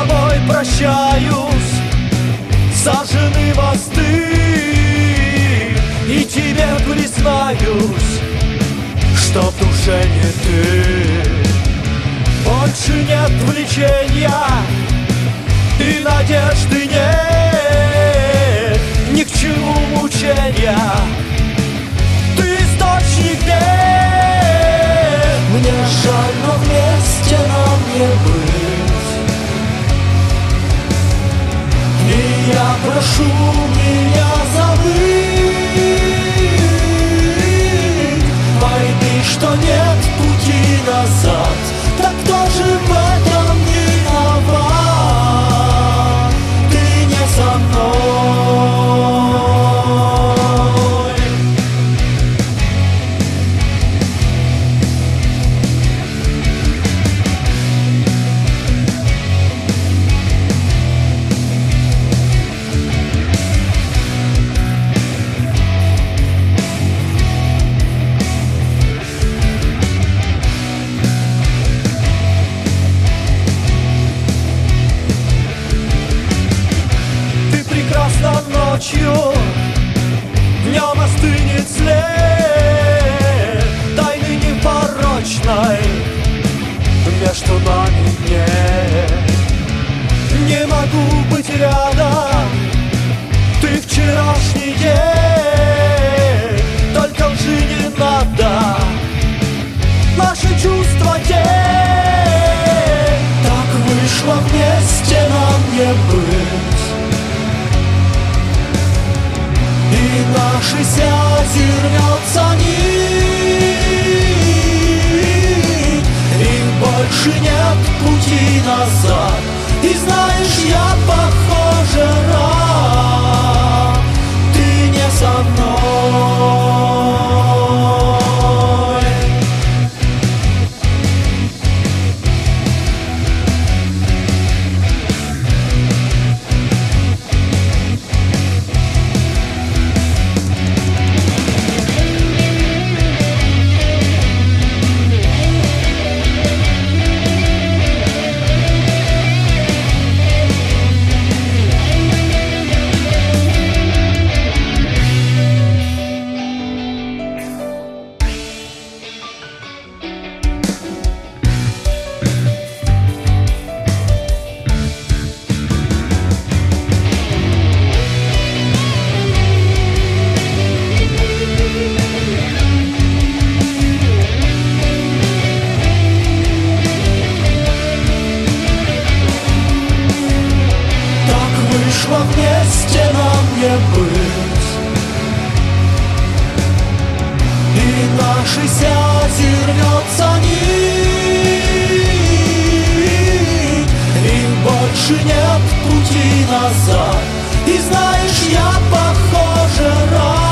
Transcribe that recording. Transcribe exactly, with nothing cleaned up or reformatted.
тобой прощаюсь, сожжены мосты, и тебе признаюсь, что в душе не ты. Больше нет влечения и надежды нет, ни к чему мучения, ты источник бед. Мне жаль, но вместе нам не быть, и я прошу меня забыть. Пойми, что нет пути назад, так кто же в этом виноват? Ты не со мной. Ночью, днем остынет след тайны непорочной между нами нет. Не могу быть рядом, ты вчерашний день, только лжи не надо, наши чувства тень. Так вышло, вместе нам не быть, и нашей связи рвется нить, и больше нет пути назад. И знаешь, я похоже рад, ты не со мной. Вместе нам не быть, и нашей связи рвется нить, и больше нет пути назад. И знаешь, я похоже рад,